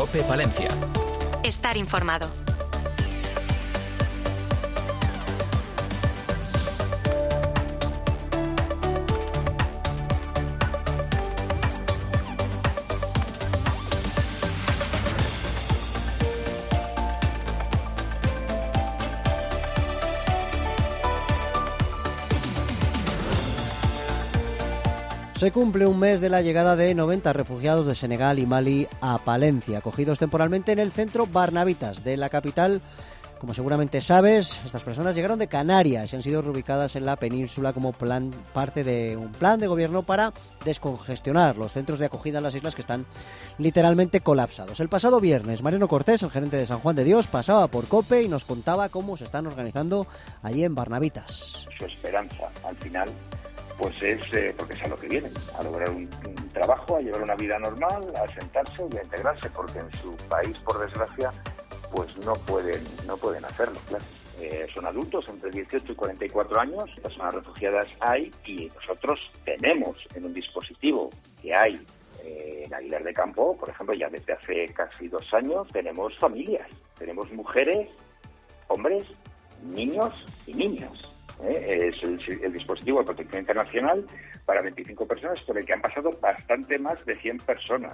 COPE Palencia. Estar informado. Se cumple un mes de la llegada de 90 refugiados de Senegal y Mali a Palencia, acogidos temporalmente en el centro Barnabitas de la capital. Como seguramente sabes, estas personas llegaron de Canarias y han sido reubicadas en la península como parte de un plan de gobierno para descongestionar los centros de acogida en las islas que están literalmente colapsados. El pasado viernes, Mariano Cortés, el gerente de San Juan de Dios, pasaba por COPE y nos contaba cómo se están organizando allí en Barnabitas. Su esperanza, al final, pues es porque es a lo que vienen, a lograr un trabajo, a llevar una vida normal, a sentarse y a integrarse, porque en su país, por desgracia, pues no pueden hacerlo, claro. Son adultos entre 18 y 44 años, personas refugiadas hay, y nosotros tenemos en un dispositivo que hay en Aguilar de Campo, por ejemplo, ya desde hace casi 2 años, tenemos familias, tenemos mujeres, hombres, niños y niñas. Es el dispositivo de protección internacional para 25 personas, por el que han pasado bastante más de 100 personas.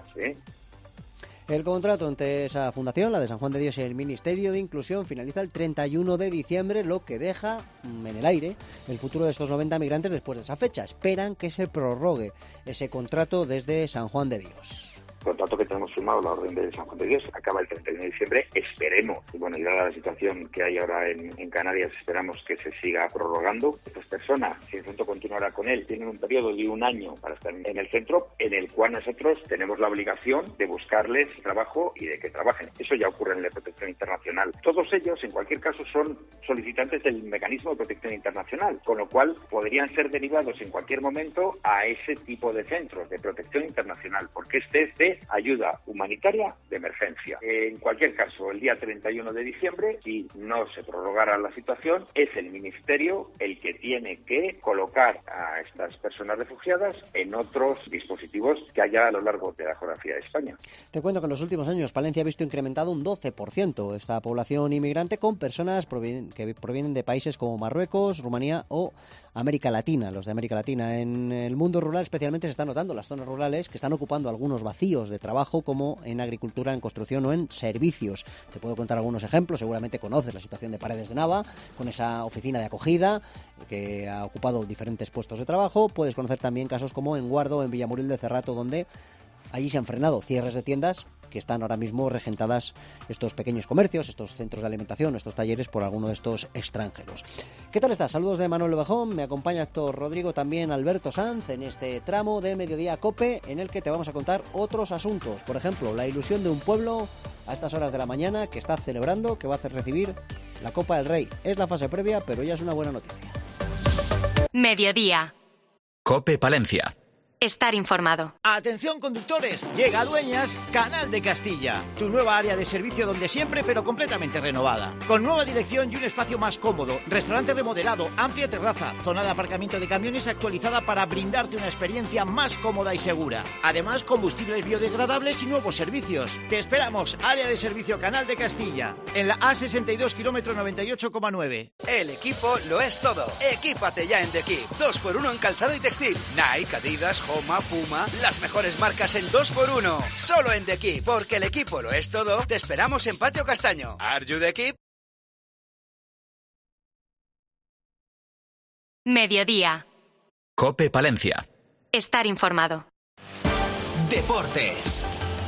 El contrato entre esa fundación, la de San Juan de Dios, y el Ministerio de Inclusión finaliza el 31 de diciembre, lo que deja en el aire el futuro de estos 90 migrantes después de esa fecha. Esperan que se prorrogue ese contrato desde San Juan de Dios. El contrato que tenemos firmado, la orden de San Juan de Dios, acaba el 31 de diciembre, esperemos, y bueno, y dada la situación que hay ahora en Canarias, esperamos que se siga prorrogando. Estas personas, si el centro continuará con él, tienen un periodo de 1 año para estar en el centro, en el cual nosotros tenemos la obligación de buscarles trabajo y de que trabajen. Eso ya ocurre en la protección internacional. Todos ellos, en cualquier caso, son solicitantes del mecanismo de protección internacional, con lo cual podrían ser derivados en cualquier momento a ese tipo de centros de protección internacional, porque este es de ayuda humanitaria de emergencia. En cualquier caso, el día 31 de diciembre, si no se prorrogara la situación, es el Ministerio el que tiene que colocar a estas personas refugiadas en otros dispositivos que haya a lo largo de la geografía de España. Te cuento que en los últimos años Palencia ha visto incrementado un 12% esta población inmigrante, con personas que provienen de países como Marruecos, Rumanía o América Latina. Los de América Latina. En el mundo rural especialmente se está notando las zonas rurales que están ocupando algunos vacíos de trabajo, como en agricultura, en construcción o en servicios. Te puedo contar algunos ejemplos. Seguramente conoces la situación de Paredes de Nava, con esa oficina de acogida que ha ocupado diferentes puestos de trabajo. Puedes conocer también casos como en Guardo, en Villamuriel de Cerrato, donde allí se han frenado cierres de tiendas que están ahora mismo regentadas, estos pequeños comercios, estos centros de alimentación, estos talleres, por alguno de estos extranjeros. ¿Qué tal estás? Saludos de Manuel Bajón, me acompaña Héctor Rodrigo, también Alberto Sanz, en este tramo de Mediodía COPE, en el que te vamos a contar otros asuntos. Por ejemplo, la ilusión de un pueblo a estas horas de la mañana que está celebrando, que va a hacer recibir la Copa del Rey. Es la fase previa, pero ya es una buena noticia. Mediodía. COPE Palencia. Estar informado. Atención conductores, llega a Dueñas Canal de Castilla, tu nueva área de servicio donde siempre pero completamente renovada. Con nueva dirección y un espacio más cómodo, restaurante remodelado, amplia terraza, zona de aparcamiento de camiones actualizada para brindarte una experiencia más cómoda y segura. Además, combustibles biodegradables y nuevos servicios. Te esperamos, área de servicio Canal de Castilla, en la A62 kilómetro 98,9. El equipo lo es todo. Equípate ya en The Equip. 2x1 en calzado y textil. Nike, Adidas, Homa, Puma, las mejores marcas en 2x1. Solo en The Equip, porque el equipo lo es todo. Te esperamos en Patio Castaño. ¿Are you The Equip? Mediodía. COPE Palencia. Estar informado. Deportes.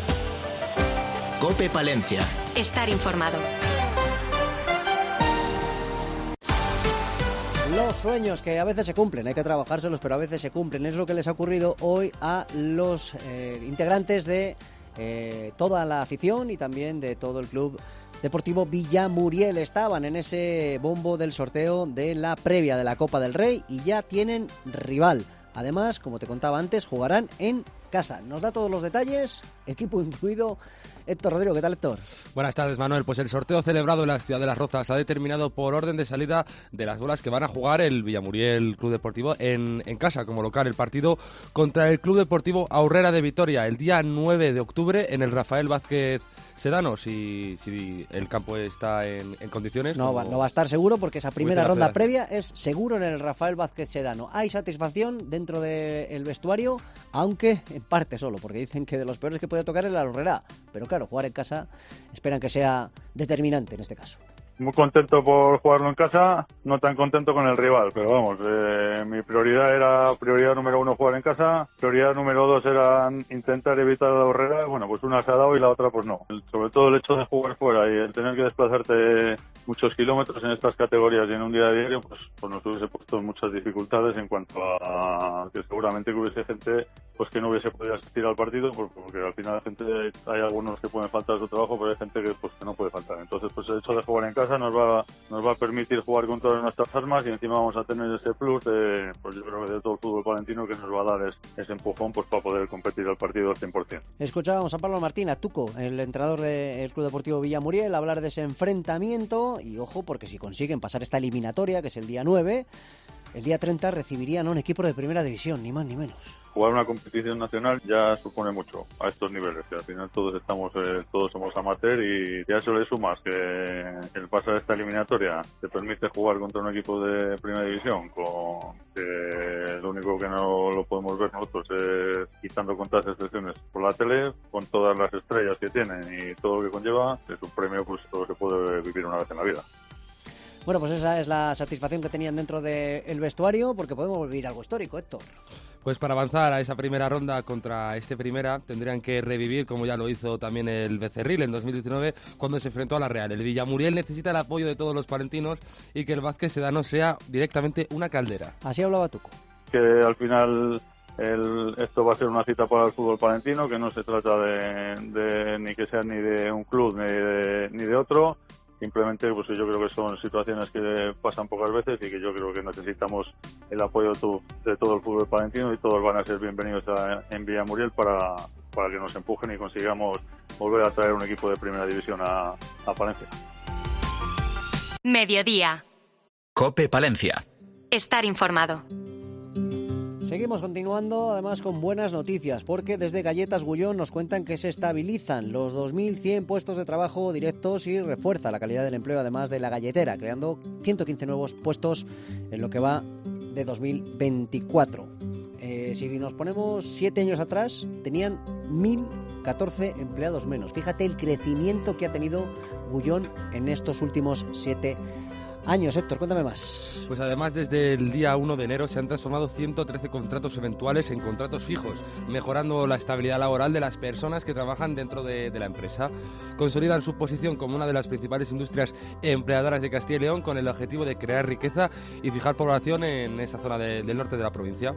COPE Palencia. Estar informado. Los sueños que a veces se cumplen, hay que trabajárselos, pero a veces se cumplen. Es lo que les ha ocurrido hoy a los integrantes de toda la afición y también de todo el club deportivo Villamuriel. Estaban en ese bombo del sorteo de la previa de la Copa del Rey y ya tienen rival. Además, como te contaba antes, jugarán en casa. Nos da todos los detalles, equipo incluido, Héctor Rodrigo. ¿Qué tal, Héctor? Buenas tardes, Manuel. Pues el sorteo celebrado en la ciudad de Las Rozas ha determinado por orden de salida de las bolas que van a jugar el Villamuriel Club Deportivo en casa como local el partido contra el Club Deportivo Aurrera de Vitoria el día 9 de octubre en el Rafael Vázquez Sedano. Si el campo está en condiciones. No va a estar seguro porque esa primera ronda previa es seguro en el Rafael Vázquez Sedano. Hay satisfacción dentro del vestuario, aunque en parte solo, porque dicen que de los peores que puede tocar es la Aurrera. Pero claro, jugar en casa esperan que sea determinante en este caso. Muy contento por jugarlo en casa, no tan contento con el rival, pero vamos, mi prioridad número 1 jugar en casa, prioridad número 2 era intentar evitar la Aurrera. Bueno, pues una se ha dado y la otra pues no. Sobre todo el hecho de jugar fuera y el tener que desplazarte muchos kilómetros en estas categorías y en un día diario, pues nos hubiese puesto muchas dificultades en cuanto a que seguramente que hubiese gente pues que no hubiese podido asistir al partido, porque al final hay algunos que pueden faltar a su trabajo, pero hay gente que no puede faltar. Entonces, pues el hecho de jugar en casa nos va a permitir jugar con todas nuestras armas y encima vamos a tener ese plus de, pues yo creo que de todo el fútbol palentino, que nos va a dar ese empujón pues para poder competir al partido al 100%. Escuchábamos a Pablo Martín, a Tuco, el entrenador del Club Deportivo Villamuriel, hablar de ese enfrentamiento y ojo, porque si consiguen pasar esta eliminatoria, que es el día 9, el día 30 recibirían a un equipo de primera división, ni más ni menos. Jugar una competición nacional ya supone mucho a estos niveles, que al final todos somos amateur y ya eso le sumas que el pasar esta eliminatoria te permite jugar contra un equipo de primera división, con que lo único que no lo podemos ver nosotros es quitando contadas excepciones por la tele, con todas las estrellas que tienen y todo lo que conlleva, es un premio pues todo se puede vivir una vez en la vida. Bueno, pues esa es la satisfacción que tenían dentro del vestuario, porque podemos vivir algo histórico, Héctor. Pues para avanzar a esa primera ronda contra primera tendrían que revivir, como ya lo hizo también el Becerril en 2019 cuando se enfrentó a la Real. El Villamuriel necesita el apoyo de todos los palentinos y que el Vázquez Sedano sea directamente una caldera. Así hablaba Tuco. Que al final esto va a ser una cita para el fútbol palentino, que no se trata de ni que sea ni de un club ni de otro. Simplemente pues yo creo que son situaciones que pasan pocas veces y que yo creo que necesitamos el apoyo de todo el fútbol palentino y todos van a ser bienvenidos en Villamuriel para que nos empujen y consigamos volver a traer un equipo de primera división a Palencia. Mediodía. COPE Palencia. Estar informado. Seguimos continuando, además con buenas noticias, porque desde Galletas Gullón nos cuentan que se estabilizan los 2.100 puestos de trabajo directos y refuerza la calidad del empleo, además de la galletera, creando 115 nuevos puestos en lo que va de 2024. Si nos ponemos 7 años atrás, tenían 1.014 empleados menos. Fíjate el crecimiento que ha tenido Gullón en estos últimos 7 años. Héctor, cuéntame más. Pues además desde el día 1 de enero se han transformado 113 contratos eventuales en contratos fijos, mejorando la estabilidad laboral de las personas que trabajan dentro de la empresa. Consolidan su posición como una de las principales industrias empleadoras de Castilla y León con el objetivo de crear riqueza y fijar población en esa zona del norte de la provincia.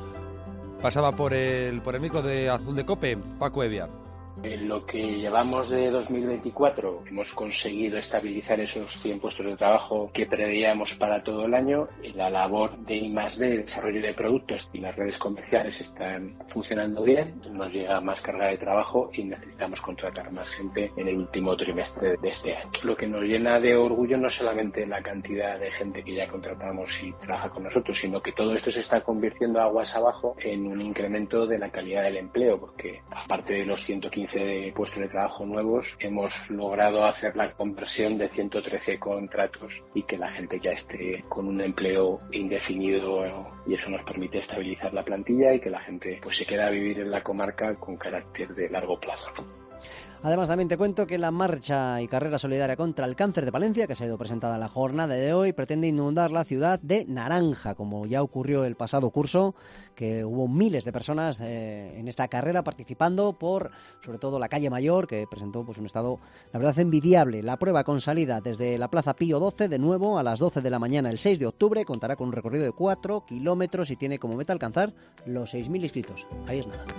Pasaba por el micro de Azul de COPE, Paco Evia. En lo que llevamos de 2024 hemos conseguido estabilizar esos 100 puestos de trabajo que preveíamos para todo el año. La labor de I+D, desarrollo de productos y las redes comerciales están funcionando bien. Nos llega más carga de trabajo y necesitamos contratar más gente en el último trimestre de este año. Lo que nos llena de orgullo no es solamente la cantidad de gente que ya contratamos y trabaja con nosotros, sino que todo esto se está convirtiendo aguas abajo en un incremento de la calidad del empleo, porque aparte de los 115 de puestos de trabajo nuevos, hemos logrado hacer la conversión de 113 contratos y que la gente ya esté con un empleo indefinido, y eso nos permite estabilizar la plantilla y que la gente pues se quede a vivir en la comarca con carácter de largo plazo. Además, también te cuento que la marcha y carrera solidaria contra el cáncer de Palencia, que se ha ido presentada en la jornada de hoy, pretende inundar la ciudad de naranja, como ya ocurrió el pasado curso, que hubo miles de personas en esta carrera participando por, sobre todo, la calle Mayor, que presentó pues un estado, la verdad, envidiable. La prueba con salida desde la Plaza Pío XII, de nuevo, a las 12 de la mañana el 6 de octubre, contará con un recorrido de 4 kilómetros y tiene como meta alcanzar los 6.000 inscritos. Ahí es nada.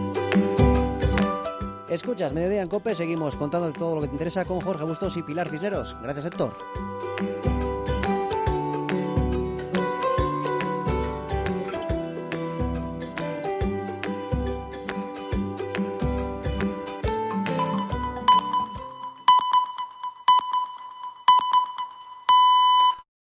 Escuchas Mediodía en COPE, seguimos contando todo lo que te interesa con Jorge Bustos y Pilar Cisneros. Gracias, Héctor.